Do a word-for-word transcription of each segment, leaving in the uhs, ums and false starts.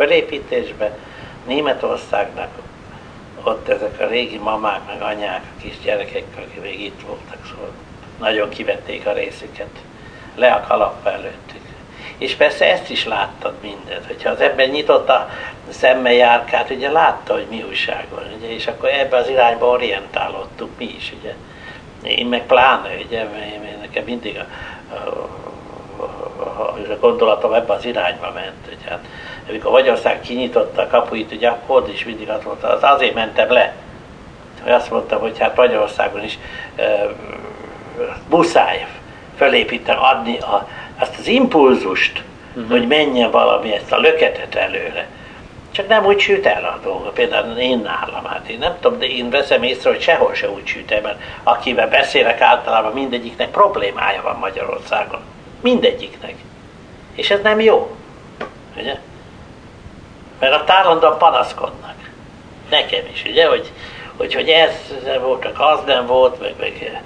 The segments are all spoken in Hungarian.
fölépítésben, Németországnak ott ezek a régi mamák, meg anyák, a kis gyerekek, akik még itt voltak, szóval nagyon kivették a részüket. Le a kalappa előttük. És persze ezt is láttad mindent, hogyha az ember nyitotta a szemmel járkát, ugye látta, hogy mi újság van, ugye, és akkor ebbe az irányba orientálódtuk mi is, ugye. Én meg pláne, ugye, én nekem mindig a, a, a, a gondolatom ebbe az irányba ment, ugye. Hát, amikor Magyarország kinyitotta a kapuit, ugye, akkor is mindig azt mondta, az azért mentem le, hogy azt mondtam, hogy hát Magyarországon is e, muszáj fölépíteni, adni a, azt az impulzust, uh-huh. hogy menjen valami, ezt a löketet előre. Csak nem úgy süt el a dolga. Például én nálam, hát én nem tudom, de én veszem észre, hogy sehol se úgy süt el, mert akivel beszélek általában mindegyiknek problémája van Magyarországon. Mindegyiknek. És ez nem jó. Ugye? Mert a állandóan panaszkodnak. Nekem is, ugye, hogy, hogy, hogy ez nem volt, csak az nem volt, meg, meg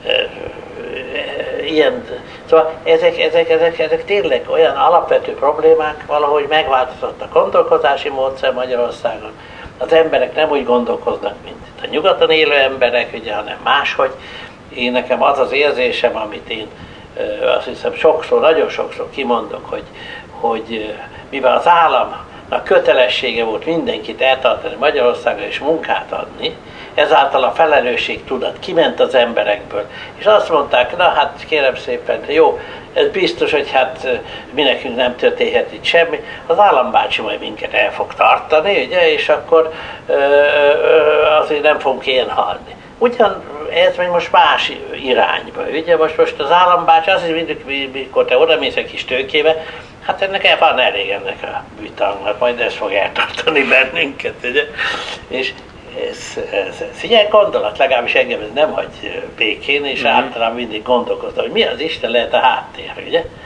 ilyen, szóval ezek, ezek, ezek, ezek tényleg olyan alapvető problémák, valahogy megváltozott a gondolkodási módszer Magyarországon. Az emberek nem úgy gondolkoznak, mint a nyugaton élő emberek, ugye, hanem máshogy. Én nekem az az érzésem, amit én azt hiszem sokszor, nagyon sokszor kimondok, hogy, hogy mivel az államnak kötelessége volt mindenkit eltartani Magyarországra és munkát adni, ezáltal a felelősségtudat kiment az emberekből, és azt mondták, na hát kérem szépen, jó, ez biztos, hogy hát mi nekünk nem történhet itt semmi, az állambácsi majd minket el fog tartani, ugye, és akkor ö, ö, azért nem fogunk ilyen halni. Ugyan ez megy most más irányba, ugye, most, most az állambácsi, az is mindig, mikor te oda mész egy kis tőkébe, hát ennek el van elég ennek a bűtangnak, majd ez fog eltartani bennünket, ugye, és Ez, ez, ez ilyen gondolat, legalábbis engem ez nem hagy békén, és mm-hmm. általában mindig gondolkoztam, hogy mi az Isten lehet a háttér, ugye?